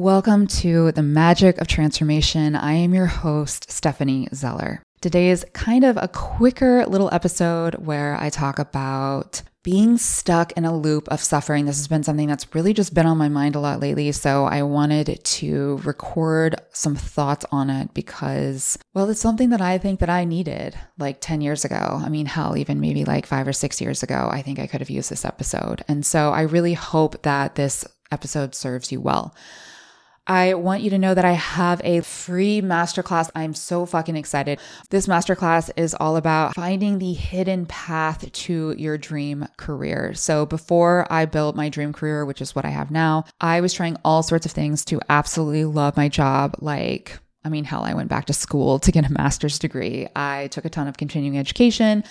Welcome to the Magic of Transformation. I am your host, Stephanie Zeller. Today is kind of a quicker little episode where I talk about being stuck in a loop of suffering. This has been something that's really just been on my mind a lot lately, so I wanted to record some thoughts on it because, well, it's something that I think that I needed like 10 years ago. I mean, hell, even maybe like 5 or 6 years ago, I think I could have used this episode. And so I really hope that this episode serves you well. I want you to know that I have a free masterclass. I'm so fucking excited. This masterclass is all about finding the hidden path to your dream career. So before I built my dream career, which is what I have now, I was trying all sorts of things to absolutely love my job. Hell, I went back to school to get a master's degree. I took a ton of continuing education.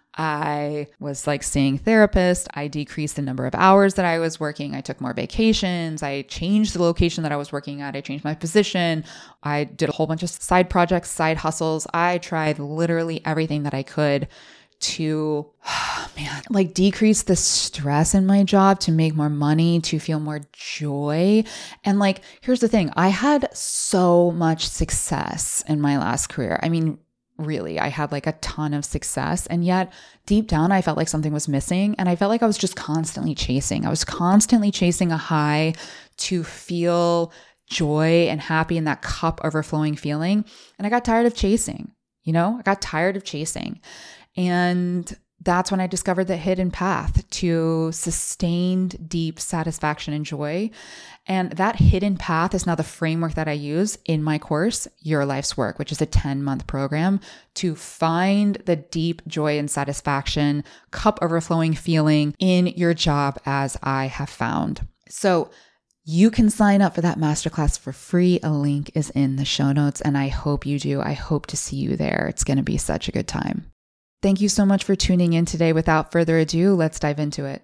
I was seeing therapists. I decreased the number of hours that I was working. I took more vacations. I changed the location that I was working at. I changed my position. I did a whole bunch of side projects, side hustles. I tried literally everything that I could to, decrease the stress in my job, to make more money, to feel more joy. And here's the thing. I had so much success in my last career. I mean, really, I had a ton of success, and yet deep down, I felt like something was missing. And I felt like I was just constantly chasing. I was constantly chasing a high to feel joy and happy in that cup overflowing feeling. And I got tired of chasing, I got tired of chasing. And that's when I discovered the hidden path to sustained, deep satisfaction and joy. And that hidden path is now the framework that I use in my course, Your Life's Work, which is a 10-month program to find the deep joy and satisfaction, cup overflowing feeling in your job as I have found. So you can sign up for that masterclass for free. A link is in the show notes, and I hope you do. I hope to see you there. It's going to be such a good time. Thank you so much for tuning in today. Without further ado, let's dive into it.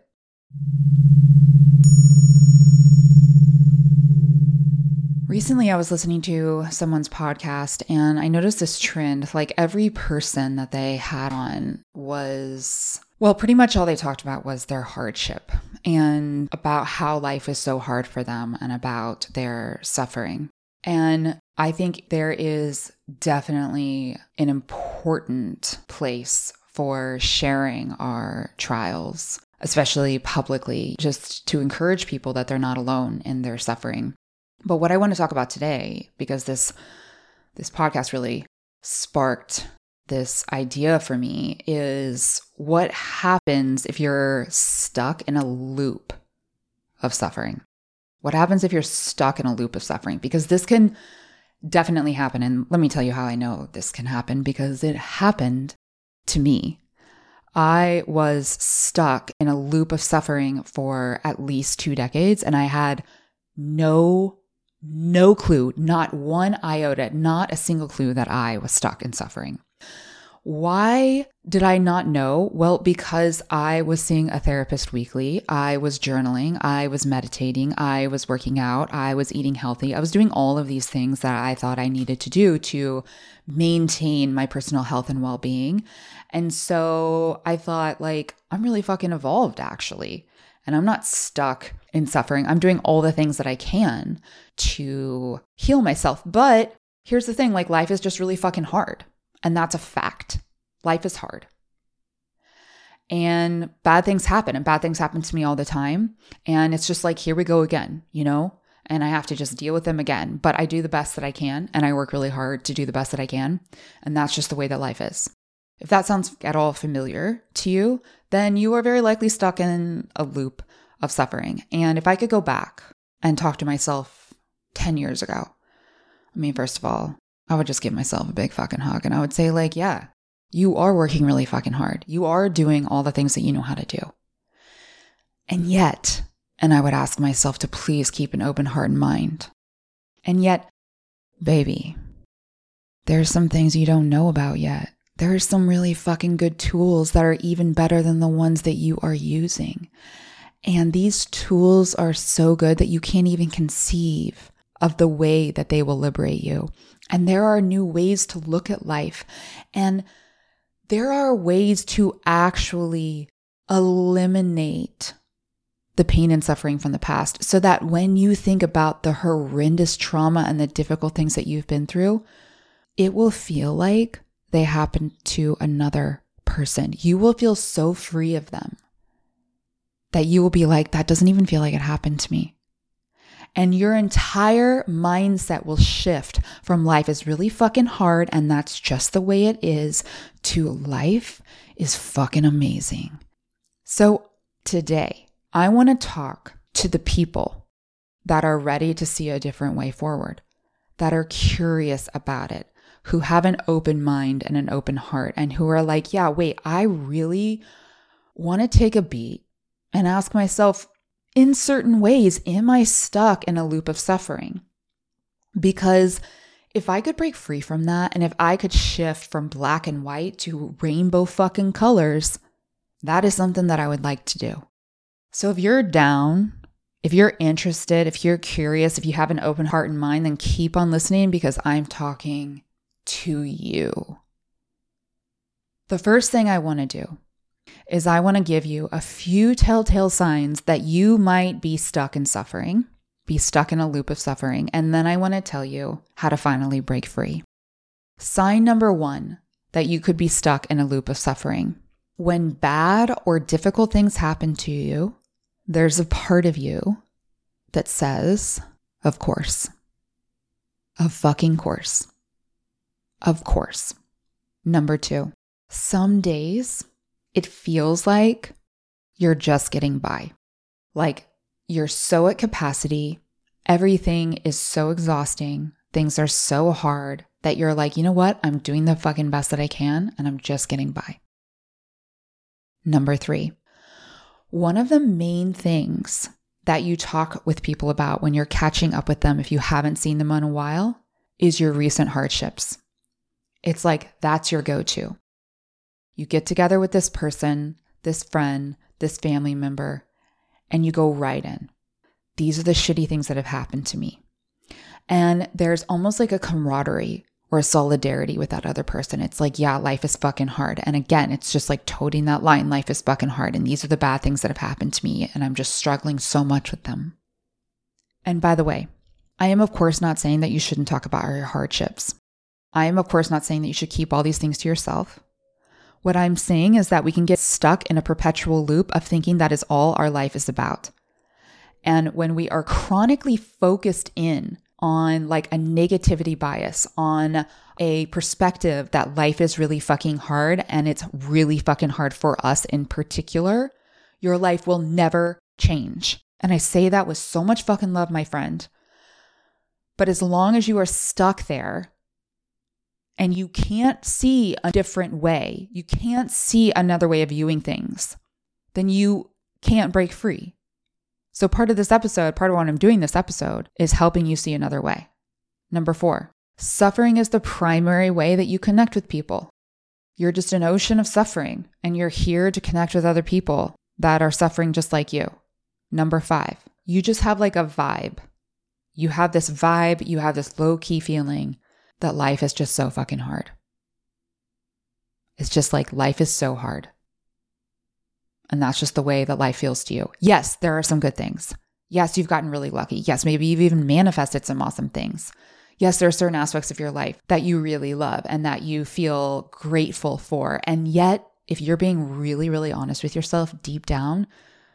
Recently, I was listening to someone's podcast and I noticed this trend. Every person that they had on was, pretty much all they talked about was their hardship and about how life is so hard for them and about their suffering. And I think there is definitely an important place for sharing our trials, especially publicly, just to encourage people that they're not alone in their suffering. But what I want to talk about today, because this podcast really sparked this idea for me, is what happens if you're stuck in a loop of suffering. What happens if you're stuck in a loop of suffering? Because this can definitely happen. And let me tell you how I know this can happen, because it happened to me. I was stuck in a loop of suffering for at least 2 decades, and I had no clue, not one iota, not a single clue that I was stuck in suffering. Why did I not know? Well, because I was seeing a therapist weekly. I was journaling. I was meditating. I was working out. I was eating healthy. I was doing all of these things that I thought I needed to do to maintain my personal health and well-being. And so I thought, I'm really fucking evolved, actually. And I'm not stuck in suffering. I'm doing all the things that I can to heal myself. But here's the thing, life is just really fucking hard. And that's a fact. Life is hard. And bad things happen, and bad things happen to me all the time. And it's just here we go again, and I have to just deal with them again. But I do the best that I can, and I work really hard to do the best that I can. And that's just the way that life is. If that sounds at all familiar to you, then you are very likely stuck in a loop of suffering. And if I could go back and talk to myself 10 years ago, first of all, I would just give myself a big fucking hug. And I would say yeah, you are working really fucking hard. You are doing all the things that you know how to do. And yet, and I would ask myself to please keep an open heart and mind. And yet, baby, there's some things you don't know about yet. There are some really fucking good tools that are even better than the ones that you are using. And these tools are so good that you can't even conceive of the way that they will liberate you. And there are new ways to look at life. And there are ways to actually eliminate the pain and suffering from the past, so that when you think about the horrendous trauma and the difficult things that you've been through, it will feel like they happened to another person. You will feel so free of them that you will be like, that doesn't even feel like it happened to me. And your entire mindset will shift from life is really fucking hard and that's just the way it is to life is fucking amazing. So today, I want to talk to the people that are ready to see a different way forward, that are curious about it, who have an open mind and an open heart, and who are like, yeah, wait, I really want to take a beat and ask myself, in certain ways, am I stuck in a loop of suffering? Because if I could break free from that, and if I could shift from black and white to rainbow fucking colors, that is something that I would like to do. So if you're down, if you're interested, if you're curious, if you have an open heart and mind, then keep on listening because I'm talking to you. The first thing I want to do is I want to give you a few telltale signs that you might be stuck in suffering, be stuck in a loop of suffering, and then I want to tell you how to finally break free. Sign number 1 that you could be stuck in a loop of suffering. When bad or difficult things happen to you, there's a part of you that says, of course. Of fucking course. Of course. Number 2, some days it feels like you're just getting by. Like you're so at capacity, everything is so exhausting, things are so hard that you're like, you know what? I'm doing the fucking best that I can and I'm just getting by. Number 3, one of the main things that you talk with people about when you're catching up with them, if you haven't seen them in a while, is your recent hardships. It's like, that's your go-to. You get together with this person, this friend, this family member, and you go right in. These are the shitty things that have happened to me. And there's almost like a camaraderie or a solidarity with that other person. It's like, yeah, life is fucking hard. And again, it's just like toting that line, life is fucking hard. And these are the bad things that have happened to me. And I'm just struggling so much with them. And by the way, I am of course not saying that you shouldn't talk about your hardships. I am of course not saying that you should keep all these things to yourself. What I'm saying is that we can get stuck in a perpetual loop of thinking that is all our life is about. And when we are chronically focused in on like a negativity bias, on a perspective that life is really fucking hard and it's really fucking hard for us in particular, your life will never change. And I say that with so much fucking love, my friend. But as long as you are stuck there and you can't see a different way, you can't see another way of viewing things, then you can't break free. So part of this episode, part of what I'm doing this episode is helping you see another way. Number 4, suffering is the primary way that you connect with people. You're just an ocean of suffering and you're here to connect with other people that are suffering just like you. Number 5, you just have like a vibe. You have this vibe, you have this low-key feeling that life is just so fucking hard. It's just like life is so hard. And that's just the way that life feels to you. Yes, there are some good things. Yes, you've gotten really lucky. Yes, maybe you've even manifested some awesome things. Yes, there are certain aspects of your life that you really love and that you feel grateful for. And yet, if you're being really, really honest with yourself deep down,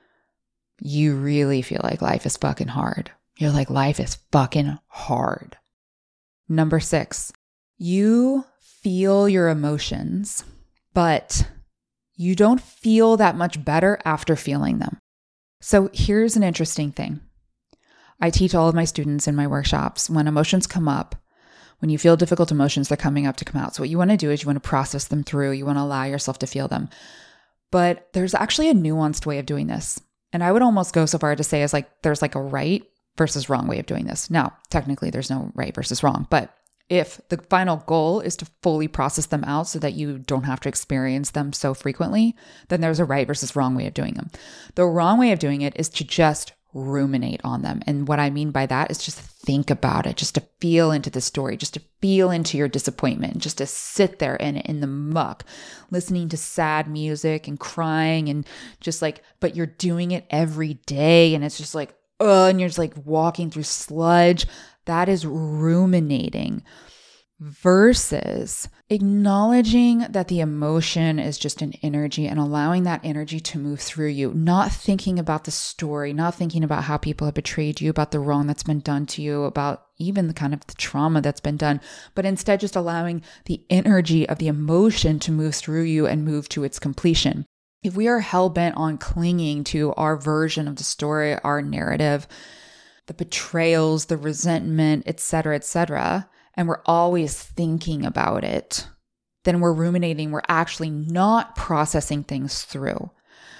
you really feel like life is fucking hard. You're like, life is fucking hard. Number 6, you feel your emotions, but you don't feel that much better after feeling them. So here's an interesting thing. I teach all of my students in my workshops, when emotions come up, when you feel difficult emotions, they're coming up to come out. So what you want to do is you want to process them through. You want to allow yourself to feel them. But there's actually a nuanced way of doing this. And I would almost go so far to say as like, there's like a right versus wrong way of doing this. Now, technically there's no right versus wrong, but if the final goal is to fully process them out so that you don't have to experience them so frequently, then there's a right versus wrong way of doing them. The wrong way of doing it is to just ruminate on them. And what I mean by that is just think about it, just to feel into the story, just to feel into your disappointment, just to sit there in the muck, listening to sad music and crying and just like, but you're doing it every day and it's just like, and you're just like walking through sludge. That is ruminating. Versus acknowledging that the emotion is just an energy and allowing that energy to move through you, not thinking about the story, not thinking about how people have betrayed you, about the wrong that's been done to you, about even the kind of the trauma that's been done, but instead just allowing the energy of the emotion to move through you and move to its completion. If we are hell-bent on clinging to our version of the story, our narrative, the betrayals, the resentment, etc., and we're always thinking about it, then we're ruminating. We're actually not processing things through.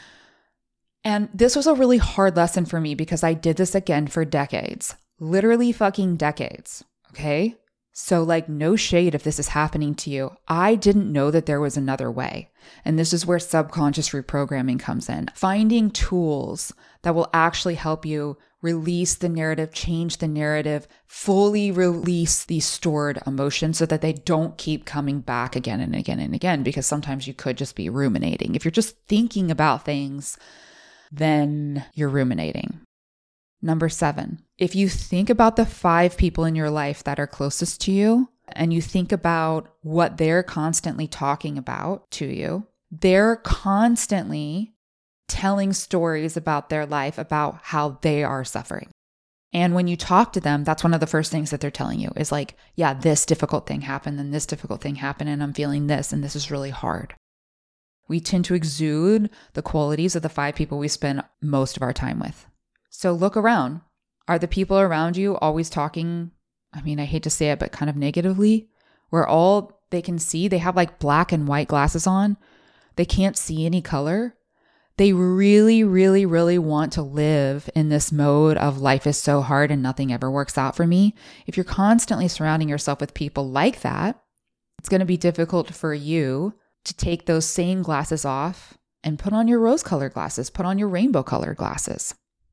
And this was a really hard lesson for me because I did this again for decades, literally fucking decades. Okay. So like no shade if this is happening to you. I didn't know that there was another way. And this is where subconscious reprogramming comes in. Finding tools that will actually help you release the narrative, change the narrative, fully release these stored emotions so that they don't keep coming back again and again and again, because sometimes you could just be ruminating. If you're just thinking about things, then you're ruminating. Number 7, if you think about the 5 people in your life that are closest to you and you think about what they're constantly talking about to you, they're constantly telling stories about their life, about how they are suffering. And when you talk to them, that's one of the first things that they're telling you is like, yeah, this difficult thing happened and this difficult thing happened and I'm feeling this and this is really hard. We tend to exude the qualities of the 5 people we spend most of our time with. So look around. Are the people around you always talking, I mean, I hate to say it, but kind of negatively, where all they can see, they have like black and white glasses on. They can't see any color. They really, really, really want to live in this mode of life is so hard and nothing ever works out for me. If you're constantly surrounding yourself with people like that, it's going to be difficult for you to take those same glasses off and put on your rose-colored glasses, put on your rainbow-colored glasses.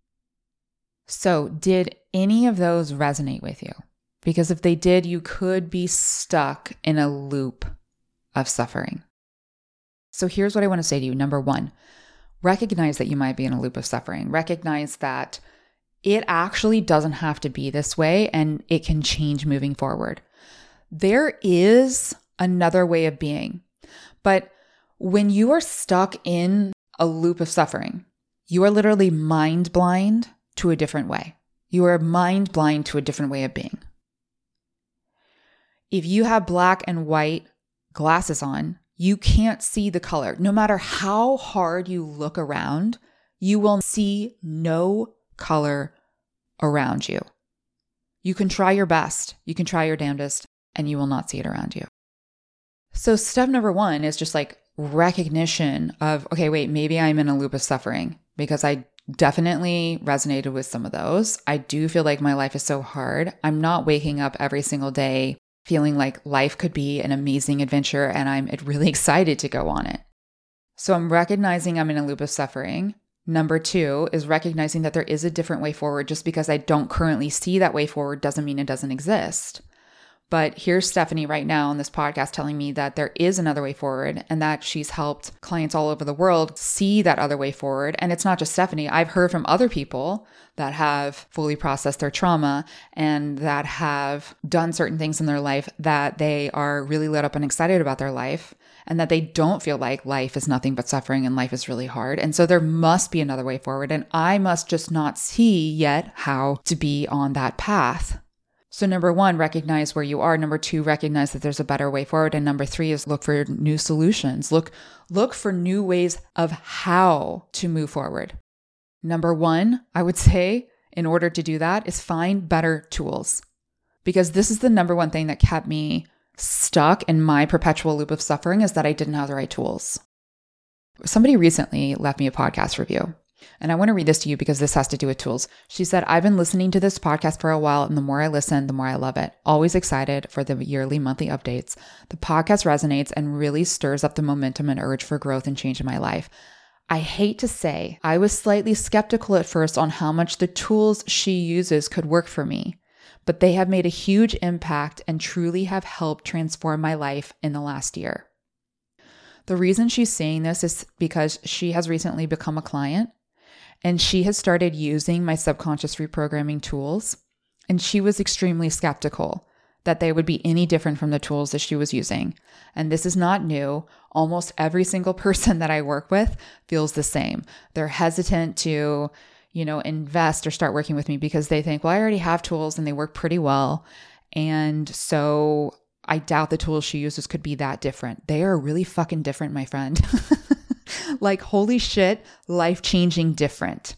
So did any of those resonate with you? Because if they did, you could be stuck in a loop of suffering. So here's what I want to say to you. Number 1, recognize that you might be in a loop of suffering. Recognize that it actually doesn't have to be this way and it can change moving forward. There is another way of being. But when you are stuck in a loop of suffering, you are literally mind blind to a different way. You are mind blind to a different way of being. If you have black and white glasses on, you can't see the color. No matter how hard you look around, you will see no color around you. You can try your best, you can try your damnedest, and you will not see it around you. So step number 1 is just like recognition of, okay, wait, maybe I'm in a loop of suffering, because I definitely resonated with some of those. I do feel like my life is so hard. I'm not waking up every single day feeling like life could be an amazing adventure and I'm really excited to go on it. So I'm recognizing I'm in a loop of suffering. Number 2 is recognizing that there is a different way forward. Just because I don't currently see that way forward doesn't mean it doesn't exist. But here's Stephanie right now on this podcast telling me that there is another way forward and that she's helped clients all over the world see that other way forward. And it's not just Stephanie. I've heard from other people that have fully processed their trauma and that have done certain things in their life that they are really lit up and excited about their life and that they don't feel like life is nothing but suffering and life is really hard. And so there must be another way forward. And I must just not see yet how to be on that path. So number 1, recognize where you are. Number 2, recognize that there's a better way forward. And number 3 is look for new solutions. Look for new ways of how to move forward. Number 1, I would say, in order to do that, is find better tools. Because this is the number 1 thing that kept me stuck in my perpetual loop of suffering, is that I didn't have the right tools. Somebody recently left me a podcast review. And I want to read this to you because this has to do with tools. She said, I've been listening to this podcast for a while, and the more I listen, the more I love it. Always excited for the yearly, monthly updates. The podcast resonates and really stirs up the momentum and urge for growth and change in my life. I hate to say, I was slightly skeptical at first on how much the tools she uses could work for me, but they have made a huge impact and truly have helped transform my life in the last year. The reason she's saying this is because she has recently become a client and she has started using my subconscious reprogramming tools, and she was extremely skeptical that they would be any different from the tools that she was using. And this is not new. Almost every single person that I work with feels the same. They're hesitant to, invest or start working with me because they think, well, I already have tools and they work pretty well. And so I doubt the tools she uses could be that different. They are really fucking different, my friend. Like, holy shit, life-changing different.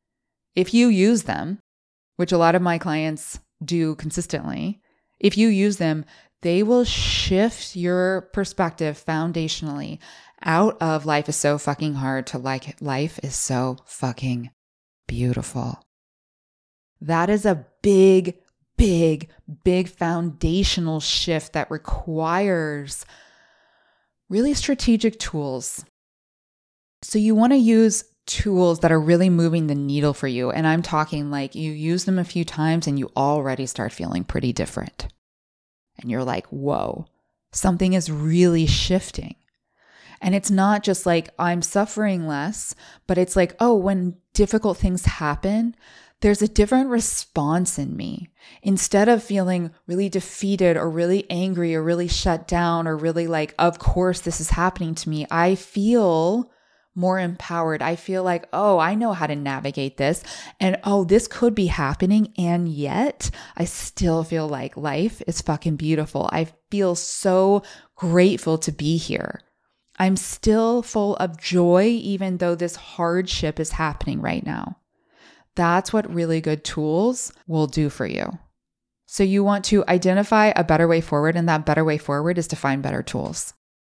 If you use them, which a lot of my clients do consistently, if you use them, they will shift your perspective foundationally out of life is so fucking hard to like life is so fucking beautiful. That is a big, big, big foundational shift that requires really strategic tools. So you want to use tools that are really moving the needle for you. And I'm talking like you use them a few times and you already start feeling pretty different. And you're like, whoa, something is really shifting. And it's not just like I'm suffering less, but it's like, oh, when difficult things happen, there's a different response in me. Instead of feeling really defeated or really angry or really shut down or really like, of course, this is happening to me, I feel more empowered. I feel like, oh, I know how to navigate this. And oh, this could be happening. And yet I still feel like life is fucking beautiful. I feel so grateful to be here. I'm still full of joy, even though this hardship is happening right now. That's what really good tools will do for you. So you want to identify a better way forward, and that better way forward is to find better tools.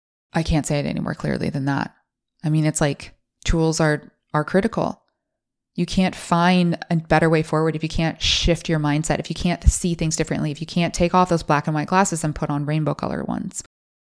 I can't say it any more clearly than that. I mean, it's like tools are critical. You can't find a better way forward if you can't shift your mindset, if you can't see things differently, if you can't take off those black and white glasses and put on rainbow color ones.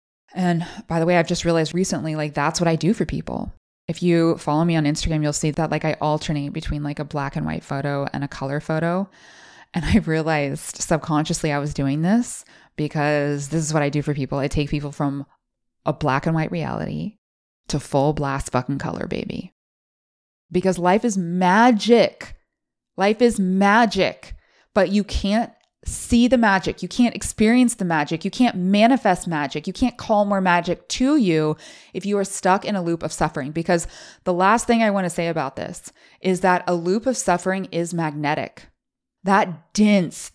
And by the way, I've just realized recently, like that's what I do for people. If you follow me on Instagram, you'll see that like I alternate between like a black and white photo and a color photo. And I realized subconsciously I was doing this because this is what I do for people. I take people from a black and white reality to full blast fucking color, baby. Because life is magic. Life is magic, but you can't see the magic. You can't experience the magic. You can't manifest magic. You can't call more magic to you if you are stuck in a loop of suffering. Because the last thing I want to say about this is that a loop of suffering is magnetic. That dense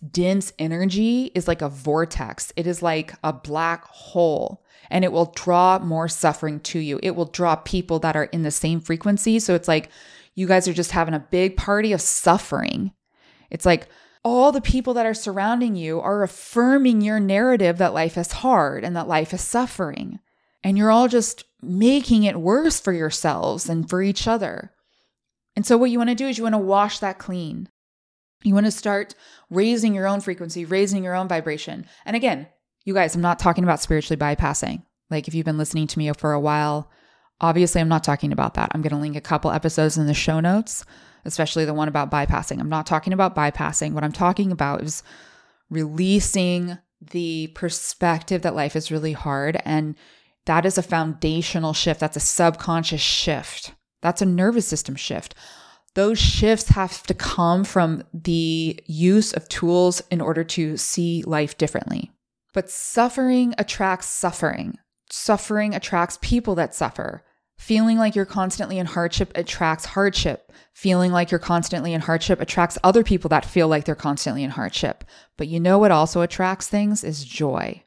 energy is like a vortex. It is like a black hole, and it will draw more suffering to you. It will draw people that are in the same frequency. So it's like you guys are just having a big party of suffering. It's like all the people that are surrounding you are affirming your narrative that life is hard and that life is suffering. And you're all just making it worse for yourselves and for each other. And so what you want to do is you want to wash that clean. You want to start raising your own frequency, raising your own vibration. And again, you guys, I'm not talking about spiritually bypassing. Like if you've been listening to me for a while, obviously I'm not talking about that. I'm going to link a couple episodes in the show notes, especially the one about bypassing. I'm not talking about bypassing. What I'm talking about is releasing the perspective that life is really hard. And that is a foundational shift. That's a subconscious shift. That's a nervous system shift. Those shifts have to come from the use of tools in order to see life differently. But suffering attracts suffering. Suffering attracts people that suffer. Feeling like you're constantly in hardship attracts hardship. Feeling like you're constantly in hardship attracts other people that feel like they're constantly in hardship. But you know what also attracts things is joy.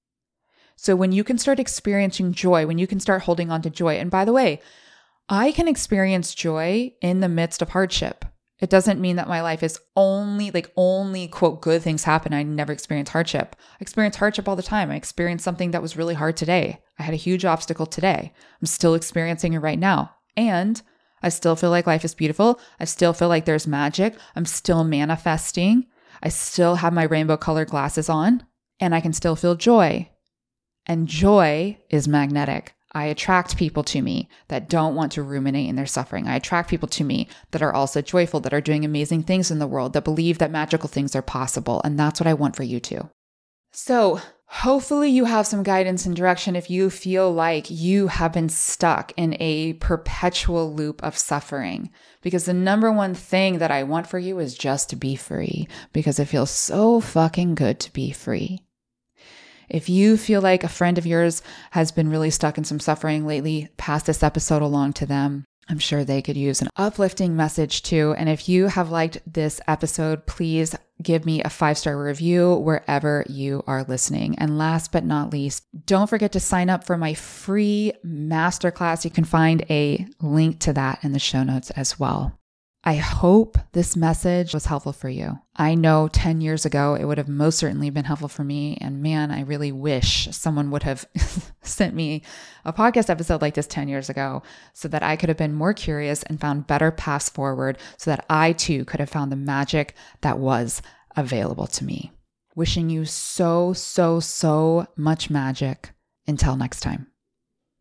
So when you can start experiencing joy, when you can start holding on to joy, and by the way, I can experience joy in the midst of hardship. It doesn't mean that my life is only quote, good things happen. I never experience hardship. I experience hardship all the time. I experienced something that was really hard today. I had a huge obstacle today. I'm still experiencing it right now. And I still feel like life is beautiful. I still feel like there's magic. I'm still manifesting. I still have my rainbow colored glasses on, and I can still feel joy. And joy is magnetic. I attract people to me that don't want to ruminate in their suffering. I attract people to me that are also joyful, that are doing amazing things in the world, that believe that magical things are possible. And that's what I want for you too. So hopefully you have some guidance and direction if you feel like you have been stuck in a perpetual loop of suffering. Because the number one thing that I want for you is just to be free, because it feels so fucking good to be free. If you feel like a friend of yours has been really stuck in some suffering lately, pass this episode along to them. I'm sure they could use an uplifting message too. And if you have liked this episode, please give me a 5-star review wherever you are listening. And last but not least, don't forget to sign up for my free masterclass. You can find a link to that in the show notes as well. I hope this message was helpful for you. I know 10 years ago, it would have most certainly been helpful for me. And man, I really wish someone would have sent me a podcast episode like this 10 years ago so that I could have been more curious and found better paths forward so that I too could have found the magic that was available to me. Wishing you so much magic. Until next time.